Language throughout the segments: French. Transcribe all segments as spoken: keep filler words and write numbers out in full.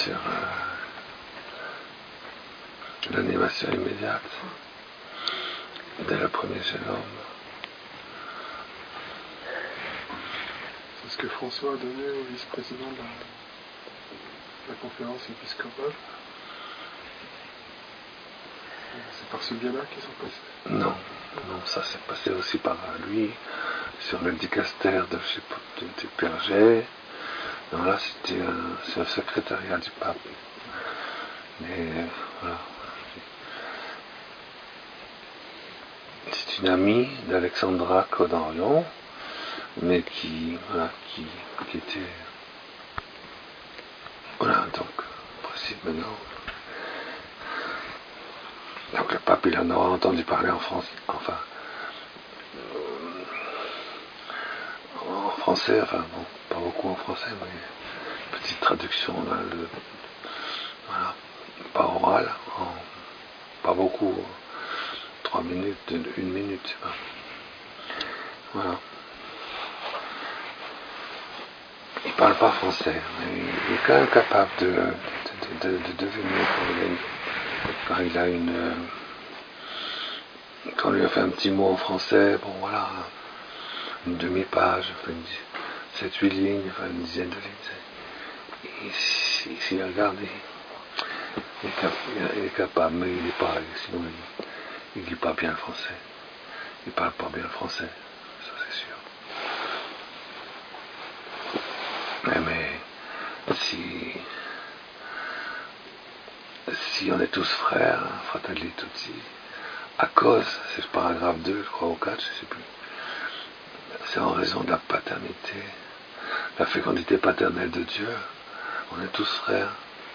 sur euh, l'animation immédiate dès le premier jeune homme. C'est ce que François a donné au vice-président de la, la conférence épiscopale. C'est par ce biais-là qu'ils sont passés. Non, non, ça s'est passé aussi par lui, sur le dicaster de, je sais pas, de, de Perget. Non, là, c'était un, c'est un secrétariat du pape. Mais voilà. C'est une amie d'Alexandra Kodarion, mais qui, voilà, qui, qui était, voilà, donc, en principe maintenant. Donc le pape, il en aura entendu parler en France, enfin, euh, en français, enfin bon, pas beaucoup en français, mais petite traduction, là, le, voilà, pas oral, en, pas beaucoup, trois minutes, une minute, je sais pas. Voilà. Il parle pas français, mais il est quand même capable de, de, de, de deviner quand il a une, quand il a une euh, quand on lui a fait un petit mot en français, bon voilà, une demi-page, enfin sept huit lignes, enfin une dizaine de lignes. S'il si, regarde, il, il, est capable, il est capable, mais il n'est pas, sinon il ne lit pas bien le français. Il ne parle pas bien le français, ça c'est sûr. Mais, mais si, si on est tous frères, fratelli tutti, à cause, c'est le paragraphe deux, je crois, ou quatre, je ne sais plus, c'est en raison de la paternité, la fécondité paternelle de Dieu. On est tous frères.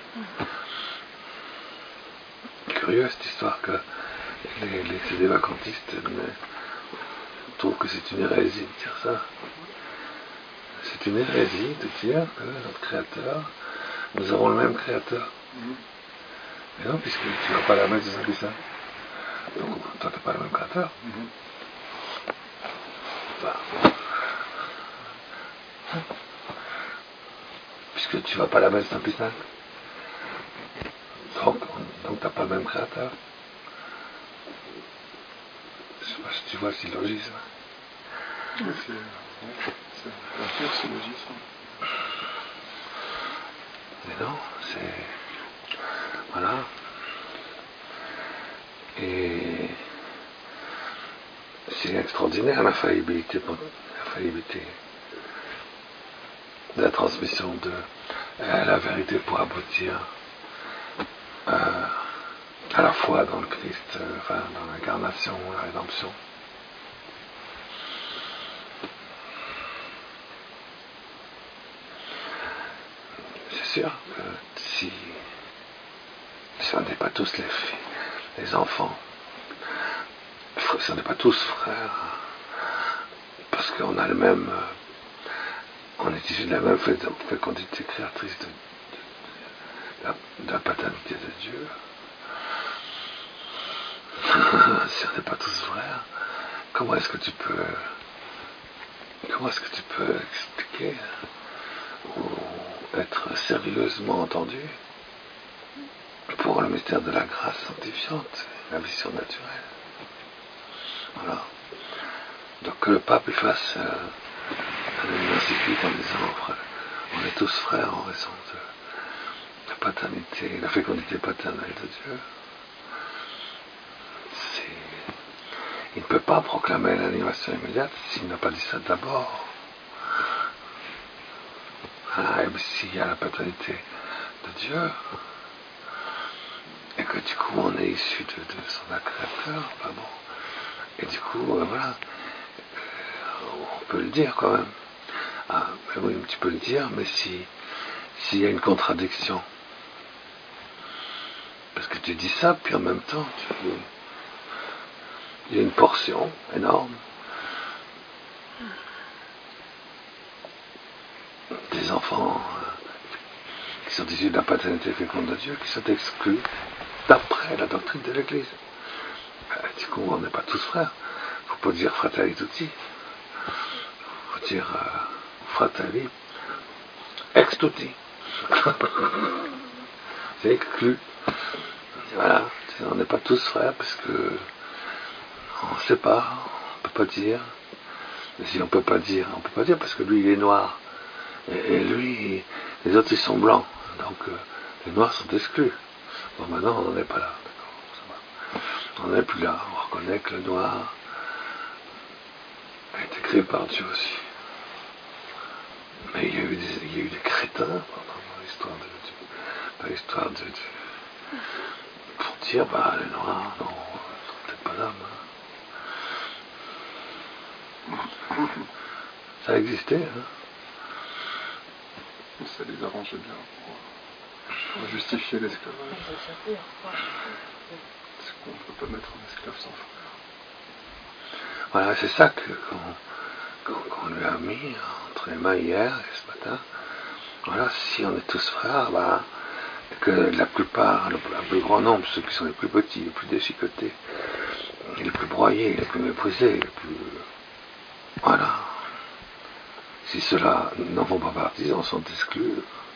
Curieux cette histoire que les, les, les vacantistes trouvent que c'est une hérésie de dire ça. C'est une hérésie de dire que notre Créateur, nous avons le même Créateur. Mais non, puisque tu ne vas pas la mettre dans un dessin. Donc toi, tu n'as pas le même Créateur. Enfin, puisque tu ne vas pas la mettre dans un piscine. Donc, donc tu n'as pas le même Créateur. Je sais pas si tu vois le syllogisme. C'est, c'est un pur syllogisme. Mais non, c'est... Voilà. Et c'est extraordinaire la faillibilité, la faillibilité de la transmission de euh, la vérité pour aboutir euh, à la foi dans le Christ, euh, enfin dans l'incarnation, la rédemption. C'est sûr que si, si on n'est pas tous les filles, les enfants, si on n'est pas tous frères, parce qu'on a le même, on est issu de la même fécondité créatrice de, de, de, la, de la paternité de Dieu. Si on n'est pas tous frères, comment est-ce que tu peux, comment est-ce que tu peux expliquer ou être sérieusement entendu pour le mystère de la grâce sanctifiante, la vie surnaturelle? Voilà. Donc que le pape il fasse euh, un encyclique en disant on est tous frères en raison de la paternité, la fécondité paternelle de Dieu. C'est... Il ne peut pas proclamer l'animation immédiate s'il n'a pas dit ça d'abord. Ah, et s'il y a la paternité de Dieu, et que du coup on est issu de, de son créateur, bah bon. Et du coup, euh, voilà, euh, on peut le dire quand même. Ah, ben oui, tu peux le dire, mais si s'il y a une contradiction, parce que tu dis ça, puis en même temps, tu, il y a une portion énorme des enfants euh, qui sont issus de la paternité féconde de Dieu, qui sont exclus d'après la doctrine de l'Église. Ben, du coup, on n'est pas tous frères. Il ne faut pas dire fratelli tutti. Il faut dire euh, fratelli ex tutti. c'est exclu. Voilà, on n'est pas tous frères parce que on ne sait pas, on ne peut pas dire. Et si on ne peut pas dire, on ne peut pas dire parce que lui il est noir. Et, et lui, les autres ils sont blancs. Donc euh, les noirs sont exclus. Bon maintenant on n'en est pas là. On n'est plus là. On reconnaît que le noir a été créé par Dieu aussi. Mais il y a eu des, il y a eu des crétins pendant l'histoire de Dieu. Pas l'histoire de Dieu. Pour dire, bah les noirs, non, ils sont peut-être pas d'âme. Hein. Ça existait, hein. Ça les arrangeait bien pour, pour justifier l'esclavage. Parce qu'on ne peut pas mettre un esclave sans frère. Voilà, c'est ça que, qu'on, qu'on, qu'on lui a mis entre les mains hier et ce matin. Voilà, si on est tous frères, bah, que la plupart, le, le plus grand nombre, ceux qui sont les plus petits, les plus déchiquetés, les plus broyés, les plus méprisés, les plus... Voilà. Si ceux-là n'en font pas partie, on sont exclus.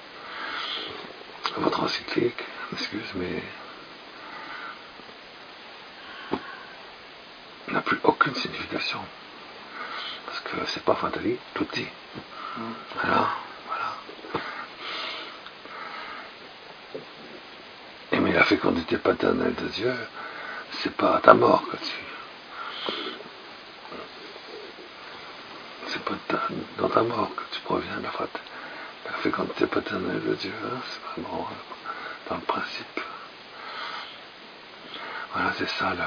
Votre encyclique, excuse, mais n'a plus aucune signification. Parce que c'est pas fatali, tout dit. Voilà, voilà. Et mais la fécondité paternelle de Dieu, c'est pas à ta mort que tu... C'est pas ta, dans ta mort que tu proviens de la, fat, la fécondité paternelle de Dieu. Hein, c'est vraiment dans le principe. Voilà, c'est ça le,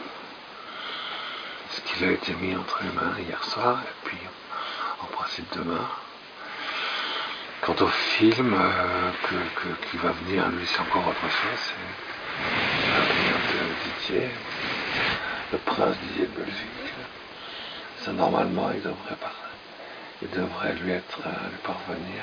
ce qui a été mis entre les mains hier soir, et puis en principe demain. Quant au film euh, que, que, qui va venir, lui c'est encore autre chose, c'est l'avenir de Didier, le prince Didier de Belgique. Ça normalement il devrait, par, il devrait lui être euh, lui parvenir.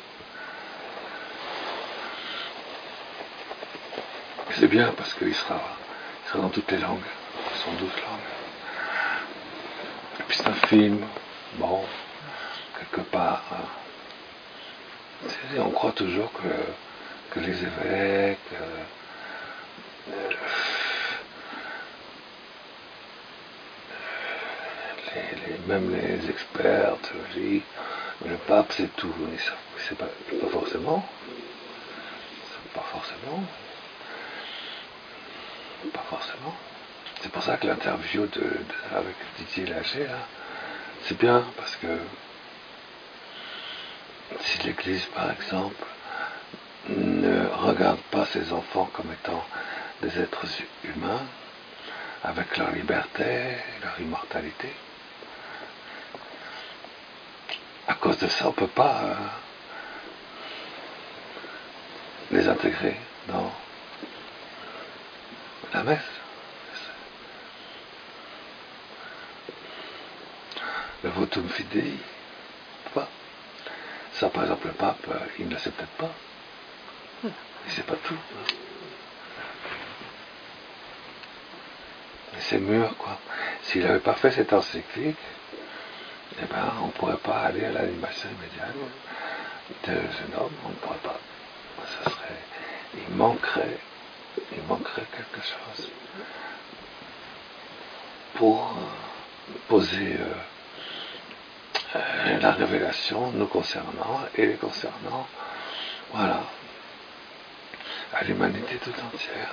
C'est bien parce qu'il sera, il sera dans toutes les langues, ce sont douze langues. Et puis c'est un film, bon, quelque part. Hein, on croit toujours que, que les évêques, euh, euh, les, les, même les experts, théologie, le pape c'est tout, mais ça, c'est pas, pas forcément, c'est pas forcément, pas forcément. C'est pour ça que l'interview de, de, avec Didier Lager, là, c'est bien, parce que si l'Église, par exemple, ne regarde pas ses enfants comme étant des êtres humains, avec leur liberté, leur immortalité, à cause de ça, on ne peut pas euh, les intégrer dans la messe. Le votum fidei, pas. Ça, par exemple, le pape, il ne le sait peut-être pas. Il ne sait pas tout. Mais c'est mûr, quoi. S'il n'avait pas fait cette encyclique, eh ben, on ne pourrait pas aller à l'animation immédiate de jeune homme, on ne pourrait pas. Ça serait, il manquerait, il manquerait quelque chose pour euh, poser euh, euh, la révélation nous concernant et les concernant, voilà, à l'humanité tout entière.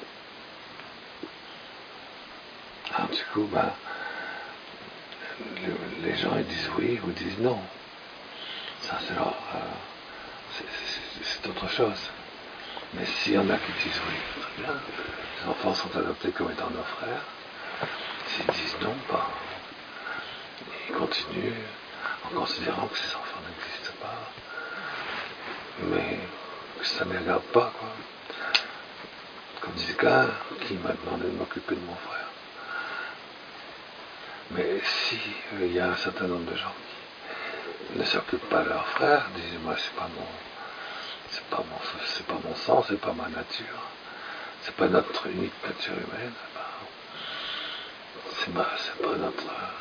Alors du coup, ben, le, les gens ils disent oui ou disent non. Ça c'est leur, euh, c'est, c'est, c'est autre chose. Mais s'il y en a qui disent oui, très bien, les enfants sont adoptés comme étant nos frères. S'ils disent non, ben, ils continuent en considérant que ces enfants n'existent pas, mais que ça ne les regarde pas, quoi. Comme dit le gars qui m'a demandé de m'occuper de mon frère. Mais si il euh, y a un certain nombre de gens qui ne s'occupent pas de leur frère, disent moi c'est pas mon c'est pas mon c'est pas mon sang, c'est pas ma nature, c'est pas notre unique nature humaine, c'est pas, c'est pas notre.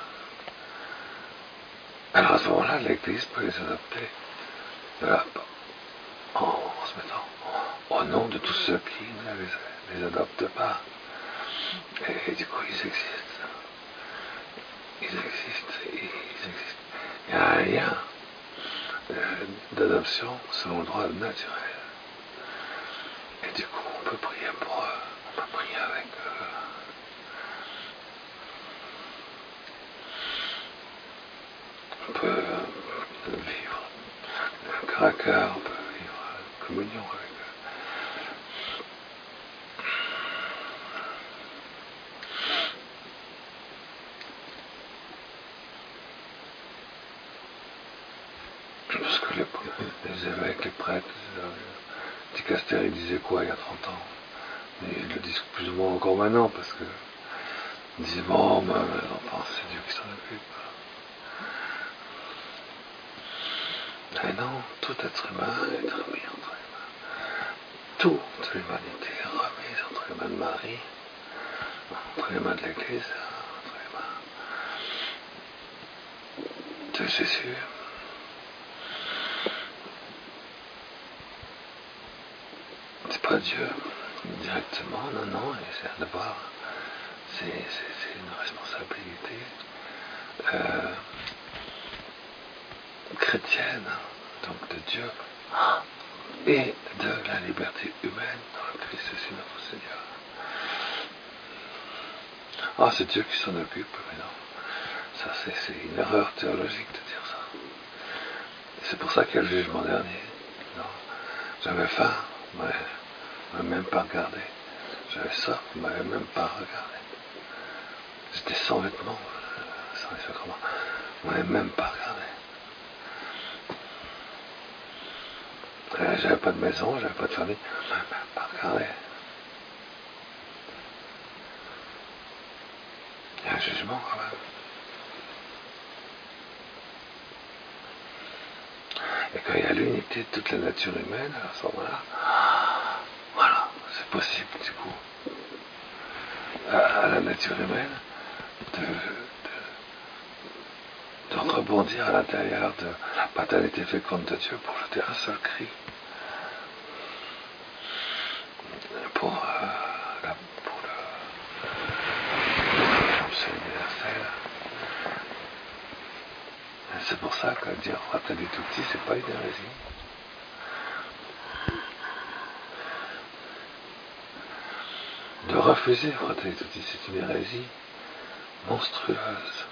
Alors à ce moment-là, l'Église peut les adopter. Voilà, en, en se mettant au nom de tous ceux qui ne les, les adoptent pas. Et, et du coup, ils existent. Ils existent, ils existent. Il n'y a rien d'adoption selon le droit naturel. Et du coup, on peut prier pour eux, on peut prier avec eux. On peut vivre un cœur à cœur, on peut vivre une communion avec eux. Parce que les, les évêques, les prêtres, les dicastères, ils disaient quoi il y a trente ans? Et ils le disent plus ou moins encore maintenant, parce que ils disent bon, ben, les enfants, c'est Dieu qui s'en occupe. Mais non, tout être humain est remis entre les mains. Toute l'humanité est remise entre les mains de Marie, entre les mains de l'Église, entre les mains de Jésus. C'est pas Dieu directement, non, non, et c'est un devoir, c'est, c'est, c'est une responsabilité euh, chrétienne, donc de Dieu, et de la liberté humaine dans le Christ Jésus notre Seigneur. Ah, c'est Dieu qui s'en occupe, mais non, ça c'est, c'est une erreur théologique de dire ça. Et c'est pour ça qu'il y a le jugement dernier. Non, j'avais faim, mais je ne m'avais même pas regardé. J'avais soif, je ne m'avais même pas regardé. J'étais sans vêtements, sans les sacrements. Je ne m'avais même pas regardé. J'avais pas de maison, j'avais pas de famille, je ne m'avais même pas regardé. Il y a un jugement quand même. Et quand il y a l'unité de toute la nature humaine, à ce moment-là, voilà, c'est possible du coup, à, à la nature humaine, de, de, de rebondir à l'intérieur de la paternité féconde de Dieu pour jeter un seul cri. Pour, euh, la, pour le l'adoption universelle. Et c'est pour ça que dire Fratelli Tutti, c'est pas une hérésie. De refuser Fratelli Tutti, c'est une hérésie monstrueuse.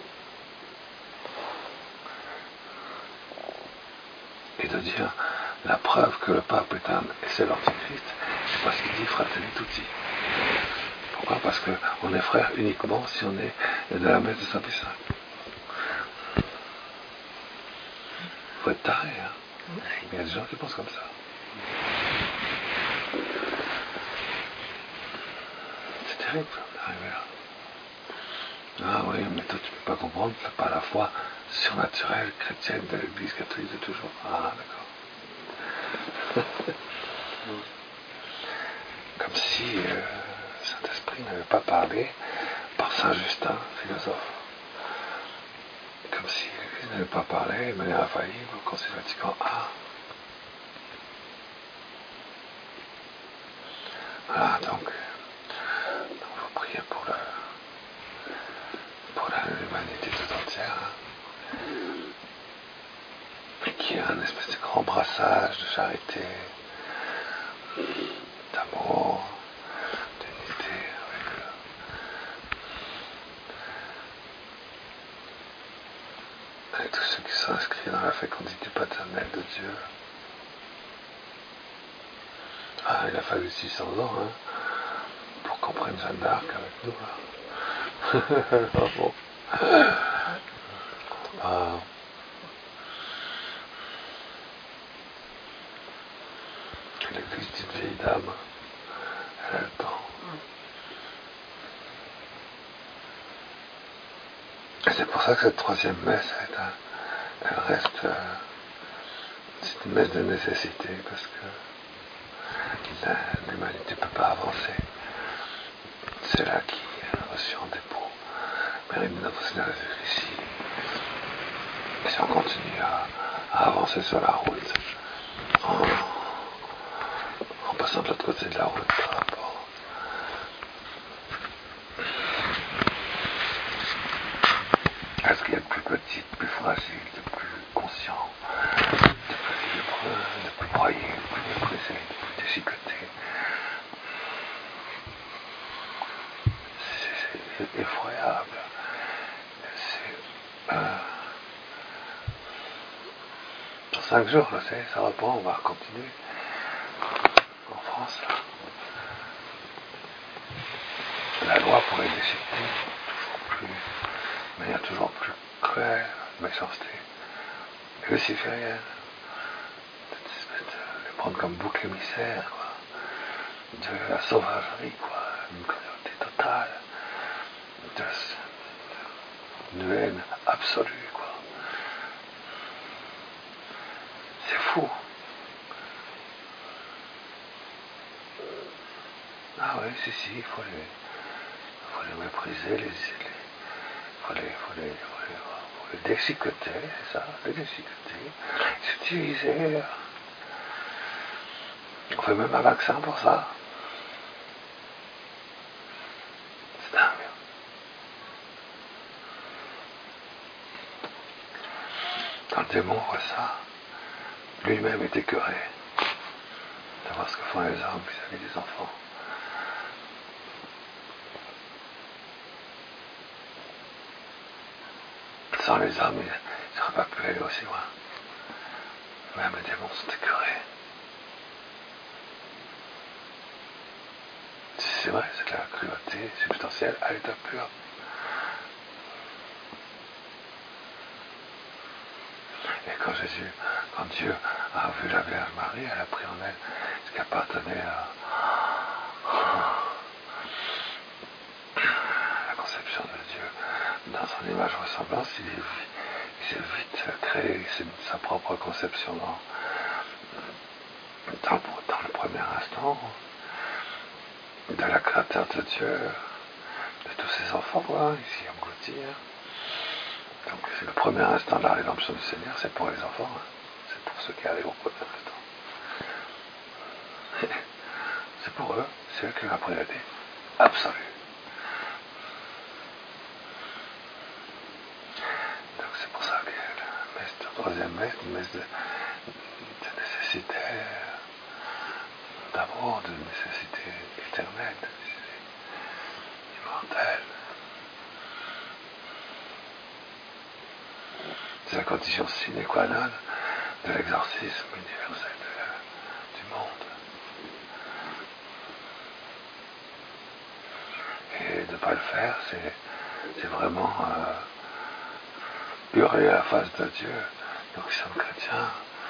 Et de dire la preuve que le pape est un et c'est l'antichrist, c'est parce qu'il dit Fratelli Tutti. Pourquoi? Parce qu'on est frères uniquement si on est de la messe de Saint-Pie cinq. Il faut être taré, hein. Il y a des gens qui pensent comme ça. C'est terrible d'arriver là. Ah oui, mais toi tu ne peux pas comprendre, c'est pas la foi surnaturelle chrétienne de l'Église catholique de toujours. Ah d'accord. Comme si euh, Saint-Esprit n'avait pas parlé par Saint Justin, philosophe. Comme si l'Église n'avait pas parlé de manière infaillible au Concile Vatican un. Voilà, donc il faut prier pour, le, pour la, l'humanité tout entière. Hein. Et qu'il y ait un espèce de grand brassage de charité, d'amour, d'unité avec eux. Avec tous ceux qui sont inscrits dans la fécondité paternelle de Dieu. Ah, il a fallu six cents ans hein, pour qu'on prenne Jeanne d'Arc avec nous. Là. Ah, bon. Ah. L'église d'une vieille dame, elle a le temps. Et c'est pour ça que cette troisième messe, elle, un, elle reste, euh, c'est une messe de nécessité, parce que la, l'humanité ne peut pas avancer. C'est là qui a reçu en dépôt. Mérite de notre Seigneur Jésus-Christ. Et si on continue à, à avancer sur la route, en, personne de l'autre côté de la route par rapport à ce qu'il y a de plus petit, de plus fragile, de plus conscient, de plus libre, de plus broyé, de plus méprisé, de plus déchiqueté. C'est, c'est effroyable. C'est, euh, dans cinq jours, là, ça reprend, on va continuer. En France, là. La loi pourrait déchiqueter toujours plus, de manière toujours plus cruelle, méchanceté, luciférienne, de les prendre comme bouc émissaire, quoi, de la sauvagerie, quoi, une cruauté totale, de, de, de haine absolue, quoi. C'est fou. Ah oui, si, si, il faut les, faut les mépriser, les, les faut les, faut les, faut les, faut les déchiqueter, c'est ça, les déchiqueter, les utiliser. On fait même un vaccin pour ça. C'est dingue. Quand le démon voit ça, lui-même est écœuré de voir ce que font les hommes vis-à-vis des enfants. Sans les hommes, il n'aurait pas pu aller aussi loin. Même les démons sont écœurés. C'est vrai, c'est de la cruauté substantielle à l'état pur. Et quand Jésus, quand Dieu a vu la Vierge Marie, elle a pris en elle ce qui appartenait à la conception de Dieu. Dans son image ressemblance, il, est, il s'est vite créé sa propre conception dans, dans, dans le premier instant de la créateur de Dieu, de tous ses enfants, quoi, ici engloutis. Donc c'est le premier instant de la rédemption du Seigneur, c'est pour les enfants, hein. C'est pour ceux qui arrivent au premier instant. C'est pour eux, c'est eux qui ont la priorité absolue. Donc c'est pour ça que la messe, la troisième messe, une messe de, de nécessité d'amour, de nécessité éternelle, de nécessité immortelle. C'est la condition sine qua non de l'exorcisme universel de la, du monde. Et de ne pas le faire, c'est, c'est vraiment euh, hurler à la face de Dieu. Donc ils sont chrétiens.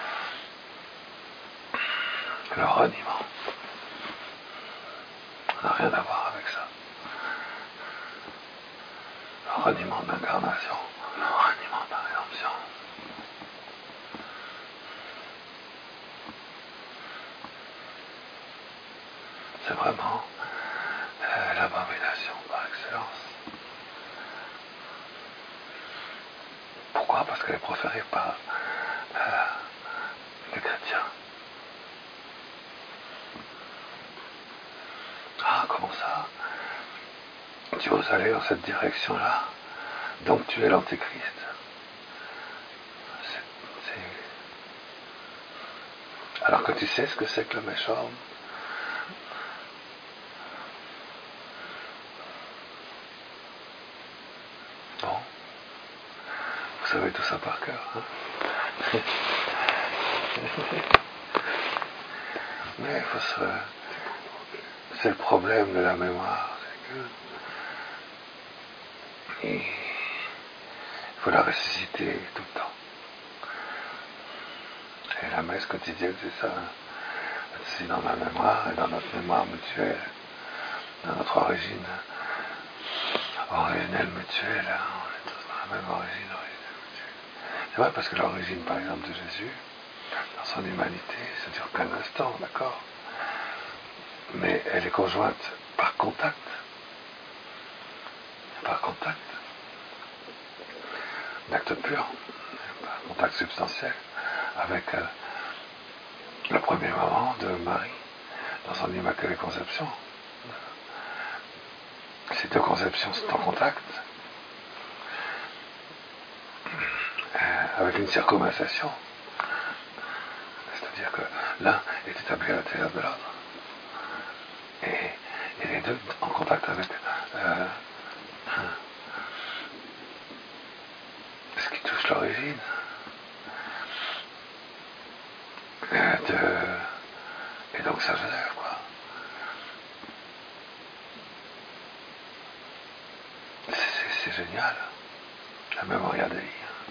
Le reniement. On n'a rien à voir avec ça. Le reniement de l'incarnation. Le reniement de la rédemption. C'est vraiment euh, l'abomination par excellence. Pourquoi ? Parce qu'elle est proférée par euh, les chrétiens. Ah, comment ça ? Tu oses aller dans cette direction-là, donc tu es l'antéchrist. C'est, c'est... Alors que tu sais ce que c'est que le méchant. Bon, vous savez tout ça par cœur, hein. Mais il faut se... c'est le problème de la mémoire, c'est que il faut la ressusciter tout le temps. Et la messe quotidienne, c'est ça. C'est dans la mémoire et dans notre mémoire mutuelle, dans notre origine originelle mutuelle. On est tous dans la même origine originelle mutuelle. C'est vrai parce que l'origine, par exemple, de Jésus, dans son humanité, ça dure qu'un instant, d'accord ? Mais elle est conjointe par contact. Par contact. D'acte pur. Par contact substantiel. Avec euh, le premier moment de Marie, dans son immaculée conception. Ces deux conceptions sont en contact, euh, avec une circumambulation. C'est-à-dire que l'un est établi à l'intérieur de l'autre. Et, et les deux en contact avec euh, ce qui touche l'origine euh, de, et donc sa Genève, quoi. C'est, c'est, c'est génial, la mémoire de vie.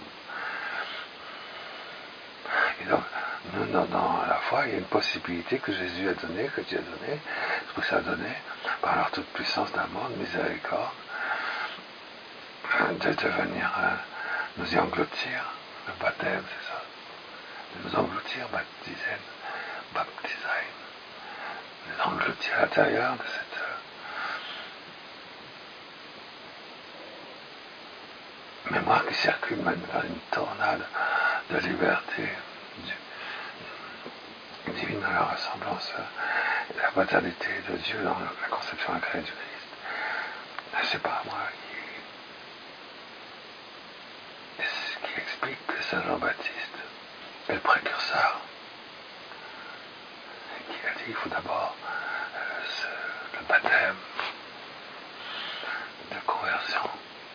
Et donc, nous, dans, dans la foi, il y a une possibilité que Jésus a donnée, que Dieu a donnée, ce que ça a donné, par leur toute puissance d'amour, de miséricorde, de devenir, euh, nous y engloutir, le baptême, c'est ça, de nous engloutir, baptiser, baptiser, nous engloutir à l'intérieur de cette euh, mémoire qui circule maintenant vers une tornade de liberté du, divine dans la ressemblance et la paternité de Dieu dans la conception incréée du Christ. C'est pas moi qui, qui explique que Saint Jean-Baptiste est le précurseur, et qui a dit qu'il faut d'abord euh, ce, le baptême de conversion.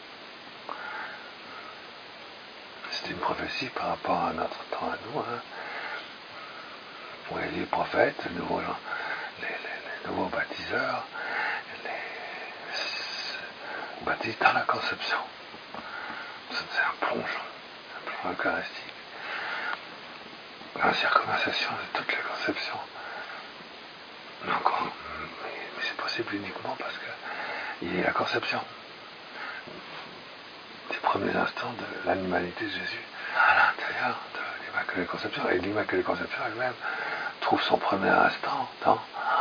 C'est une prophétie par rapport à notre temps à nous. Hein. Pour les prophètes, les nouveaux, les, les, les nouveaux baptiseurs, les baptisent dans la conception. C'est un plongeon, un plongeon eucharistique. La circumcision de toutes les conceptions. Mais encore, mais, mais c'est possible uniquement parce qu'il y a la conception des premiers instants de l'animalité de Jésus à l'intérieur de l'Immaculée Conception. Et l'Immaculée Conception elle-même trouve son premier instant dans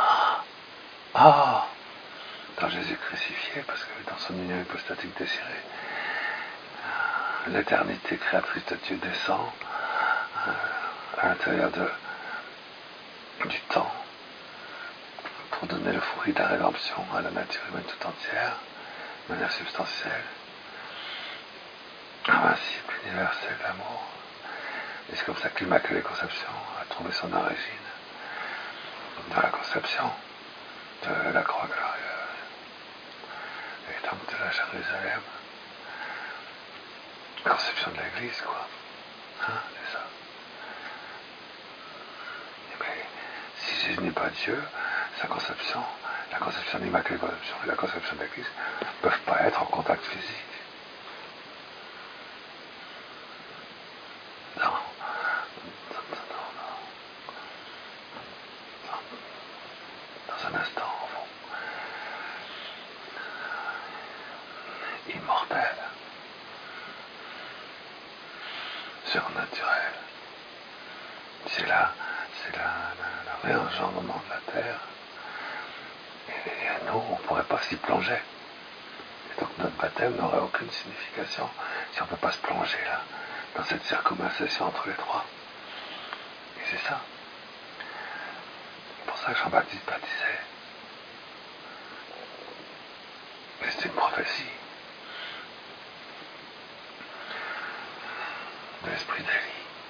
ah, dans Jésus crucifié, parce que dans son union hypostatique désirée, l'éternité créatrice de Dieu descend euh, à l'intérieur de, du temps pour donner le fruit de la rédemption à la nature humaine tout entière, de manière substantielle, invincible, universelle d'amour. Et c'est comme ça que l'Immaculée Conception a trouvé son origine dans la conception de la croix glorieuse et donc de la Jérusalem. La conception de l'Église, quoi. Hein, c'est ça. Mais si Jésus n'est pas Dieu, sa conception, la conception de l'Immaculée Conception et la conception de l'Église ne peuvent pas être en contact physique. Non. Dans un instant, au fond. Immortel. Surnaturel. C'est là, c'est là le réengendrement de la terre. Et nous, on ne pourrait pas s'y plonger. Et donc notre baptême n'aurait aucune signification si on ne peut pas se plonger là, dans cette circumambulation entre les trois. Et c'est ça. C'est pour ça que Jean-Baptiste baptisait. Et c'est une prophétie de l'esprit d'Élie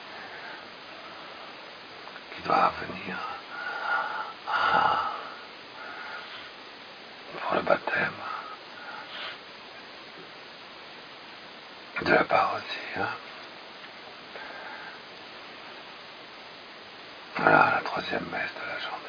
qui doit venir à, pour le baptême de la parodie. Hein. Voilà la troisième messe de la journée.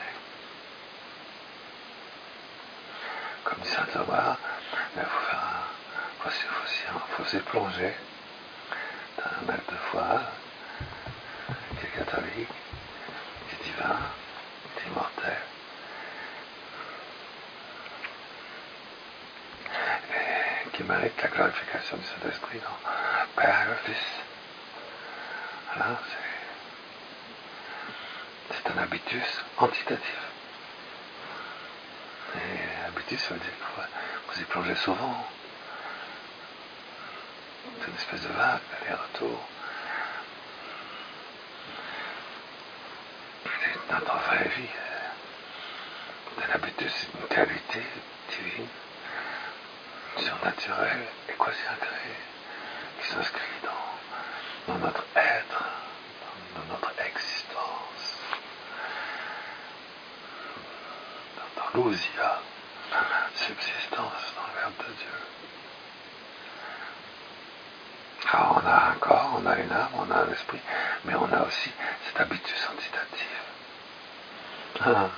Comme dit saint Thomas, il faut faire un, faut, faut, faut s'y plonger dans un acte de foi qui est catholique, qui est divin, qui est immortel. Et qui mérite la glorification du Saint-Esprit dans Père et le Fils. Voilà, c'est, c'est un habitus antitatif. Et habitus, ça veut dire que vous y plongez souvent. C'est une espèce de vague, aller-retour. Notre vraie vie, Un habitus, c'est une qualité divine, surnaturelle et quasi incréée, qui s'inscrit dans, dans notre être, dans, dans notre existence, dans, dans l'ousia, dans la subsistance, dans le Verbe de Dieu. Alors on a un corps, on a une âme, on a un esprit, mais on a aussi cet habitus antitatif. Ah.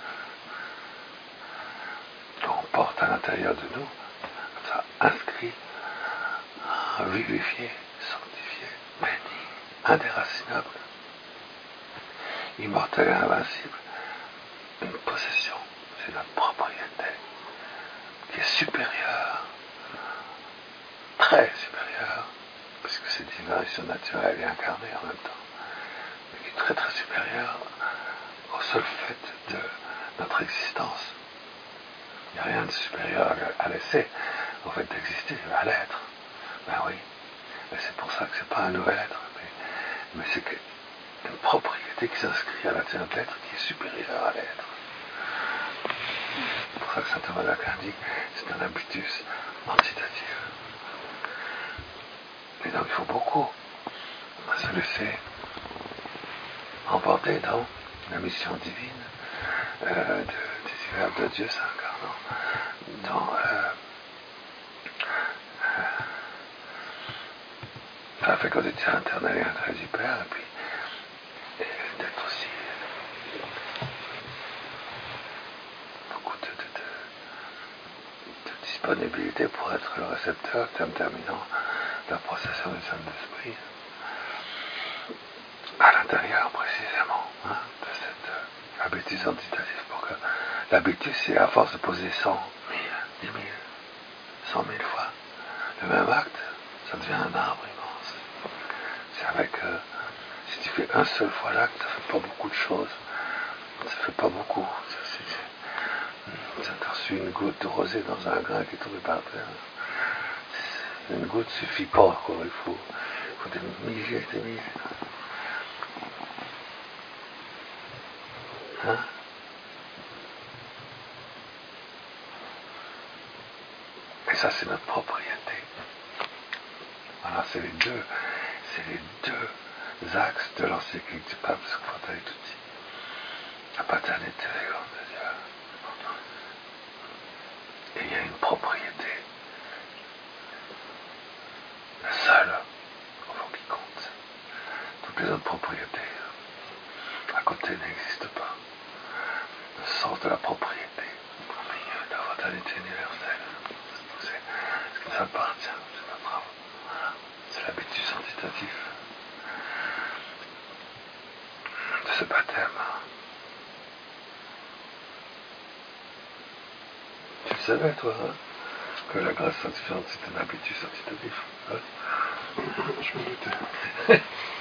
Qu'on porte à l'intérieur de nous, comme ça, inscrit, vivifié, sanctifié, béni, indéracinable, immortel et invincible, une possession, c'est notre propriété, qui est supérieure, très supérieure, parce que c'est divin et surnaturel et incarné en même temps, mais qui est très très supérieure au seul fait de notre existence. Il n'y a rien de supérieur à l'essai, au fait d'exister, à l'être. Ben oui, mais c'est pour ça que c'est pas un nouvel être, mais, mais c'est une propriété qui s'inscrit à l'intérieur de l'être qui est supérieure à l'être. C'est pour ça que saint Thomas d'Aquin dit c'est un habitus antitatif. Et donc il faut beaucoup se laisser emporter dans la mission divine euh, de, des Verbes de Dieu s'incarnant dans, euh, euh, dans la fécondité interne et interne du Père, et puis et d'être aussi beaucoup de, de, de, de disponibilité pour être le récepteur terme terminant de la procession du Saint-Esprit à l'intérieur précisément hein, de cette euh, habitus antitatif, pour que l'habitus, c'est à force de poser cent, mille, dix mille, cent mille fois le même acte, ça devient un arbre immense. C'est avec, euh, si tu fais un seul fois l'acte, ça fait pas beaucoup de choses, ça fait pas beaucoup. Ça, c'est, ça t'a reçu une goutte de rosée dans un grain qui est tombé par terre. Une goutte suffit pas, quoi. Il faut, il faut des milliers et des milliers. Hein? Et ça, c'est notre propriété. Voilà, c'est les deux, c'est les deux axes de l'encyclique du pape Fratelli Tutti. La paternité féconde de Dieu. Et il y a une propriété, la seule, au fond, qui compte. Toutes les autres propriétés, à côté, n'existent pas. Le sens de la propriété, au milieu de la fraternité universelle, c'est ce qui nous appartient, c'est notre âme. Voilà. C'est l'habitus antitatif de ce baptême. Tu le savais, toi, hein, que la grâce sanctifiante, c'est un habitus antitatif, hein? Je me doutais.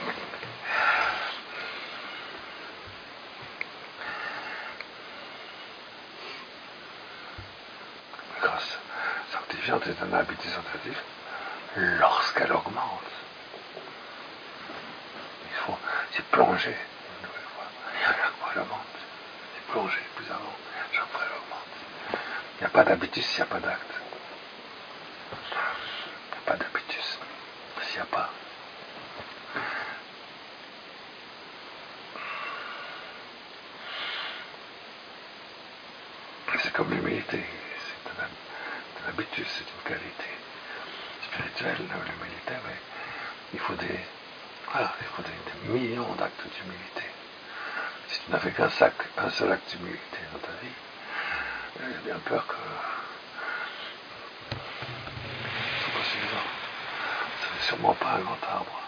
La grâce sanctifiante est un habitus antitatif lorsqu'elle augmente. Il faut s'y plonger une nouvelle fois. Et à chaque fois, elle augmente. S'y plonger plus avant. Chaque fois, elle augmente. Il n'y a pas d'habitus s'il n'y a pas d'acte. Il n'y a pas d'habitus s'il n'y a pas. C'est comme l'humilité. C'est un, un habitus, c'est une qualité spirituelle, l'humilité, mais il faut des, voilà, il faut des, des millions d'actes d'humilité. Si tu n'as fait qu'un sac, un seul acte d'humilité dans ta vie, j'ai bien peur que ce soit pas suffisant. Ce n'est sûrement pas un grand arbre.